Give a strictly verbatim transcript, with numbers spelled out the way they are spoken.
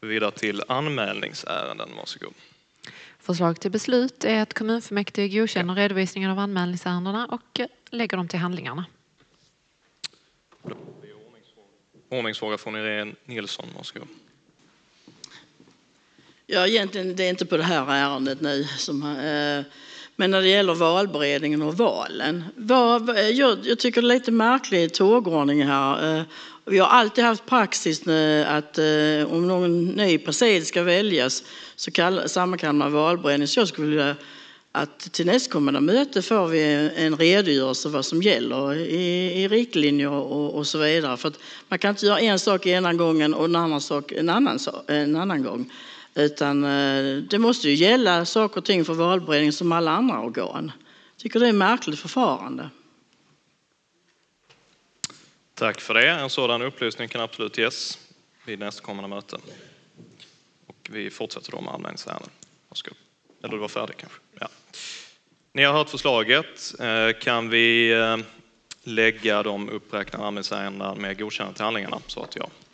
Vidare till anmälningsärenden, varsågod. Förslag till beslut är att kommunfullmäktige godkänner redovisningen av anmälningsärendena och lägger dem till handlingarna. Ordningsfråga från Irene Nilsson, varsågod. Ja, egentligen det är inte på det här ärendet nu. Som, eh, men när det gäller valberedningen och valen. Var, jag, jag tycker det är lite märklig tågordning här. Eh, vi har alltid haft praxis nu att eh, om någon ny president ska väljas så kall, sammankallar man valberedning. Så jag skulle vilja att till nästkommande möte får vi en redogörelse vad som gäller i, i riktlinjer och, och så vidare. För att man kan inte göra en sak ena gången och en annan sak en annan, en annan gång. Utan det måste ju gälla saker och ting för valberedningen som alla andra organ. Jag tycker det är ett märkligt förfarande. Tack för det. En sådan upplysning kan absolut ges vid nästkommande möte. Och vi fortsätter då med anmälningsärenden. Varsågod. Eller du var färdig kanske? Ja. Ni har hört förslaget. Kan vi lägga de uppräknade anmälningsärendena med godkännande till handlingarna så att jag